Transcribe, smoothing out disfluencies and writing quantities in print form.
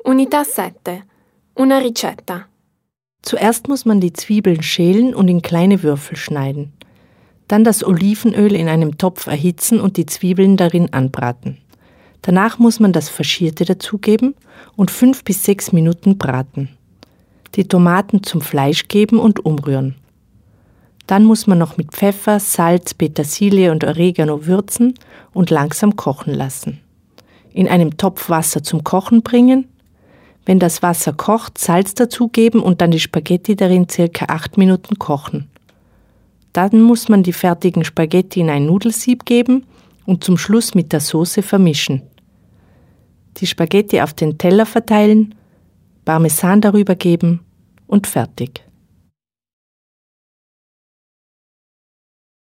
Unità 7. Una ricetta. Zuerst muss man die Zwiebeln schälen und in kleine Würfel schneiden. Dann das Olivenöl in einem Topf erhitzen und die Zwiebeln darin anbraten. Danach muss man das Faschierte dazugeben und 5 bis 6 Minuten braten. Die Tomaten zum Fleisch geben und umrühren. Dann muss man noch mit Pfeffer, Salz, Petersilie und Oregano würzen und langsam kochen lassen. In einem Topf Wasser zum Kochen bringen. Wenn das Wasser kocht, Salz dazugeben und dann die Spaghetti darin ca. 8 Minuten kochen. Dann muss man die fertigen Spaghetti in ein Nudelsieb geben und zum Schluss mit der Soße vermischen. Die Spaghetti auf den Teller verteilen, Parmesan darüber geben und fertig.